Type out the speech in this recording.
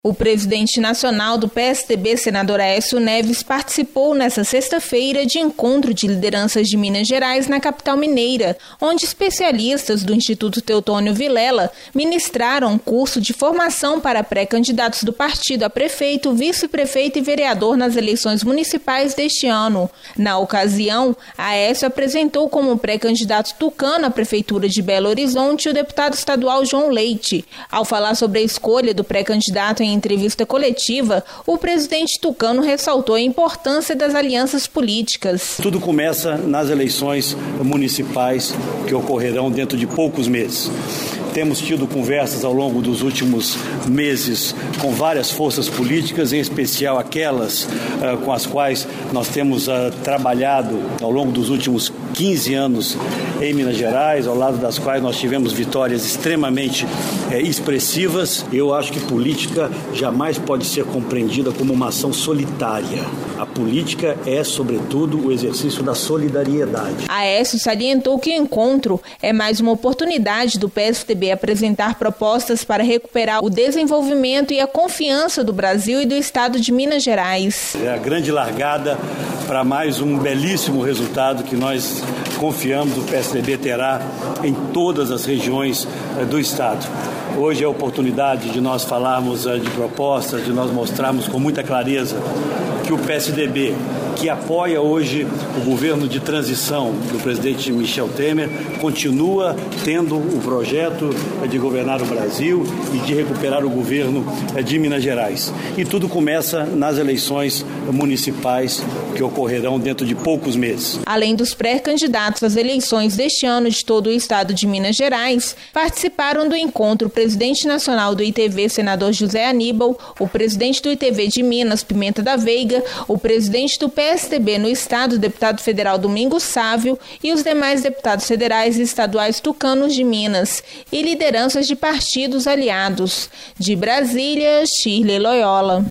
O presidente nacional do PSDB, senador Aécio Neves, participou nesta sexta-feira de encontro de lideranças de Minas Gerais na capital mineira, onde especialistas do Instituto Teotônio Vilela ministraram um curso de formação para pré-candidatos do partido a prefeito, vice-prefeito e vereador nas eleições municipais deste ano. Na ocasião, Aécio apresentou como pré-candidato tucano à prefeitura de Belo Horizonte o deputado estadual João Leite. Ao falar sobre a escolha do pré-candidato em entrevista coletiva, o presidente tucano ressaltou a importância das alianças políticas. Tudo começa nas eleições municipais que ocorrerão dentro de poucos meses. Temos tido conversas ao longo dos últimos meses com várias forças políticas, em especial aquelas com as quais nós temos trabalhado ao longo dos últimos 15 anos em Minas Gerais, ao lado das quais nós tivemos vitórias extremamente expressivas. Eu acho que política jamais pode ser compreendida como uma ação solitária. A política é, sobretudo, o exercício da solidariedade. Aécio salientou que o encontro é mais uma oportunidade do PSDB apresentar propostas para recuperar o desenvolvimento e a confiança do Brasil e do estado de Minas Gerais. É a grande largada para mais um belíssimo resultado que nós confiamos o PSDB terá em todas as regiões do estado. Hoje é a oportunidade de nós falarmos de propostas, de nós mostrarmos com muita clareza que o PSDB, que apoia hoje o governo de transição do presidente Michel Temer, continua tendo o projeto de governar o Brasil e de recuperar o governo de Minas Gerais. E tudo começa nas eleições municipais que ocorrerão dentro de poucos meses. Além dos pré-candidatos às eleições deste ano de todo o estado de Minas Gerais, participaram do encontro o presidente nacional do ITV, senador José Aníbal, o presidente do ITV de Minas, Pimenta da Veiga, o presidente do PSDB no estado, deputado federal Domingos Sávio, e os demais deputados federais e estaduais tucanos de Minas, e lideranças de partidos aliados. De Brasília, Shirley Loyola.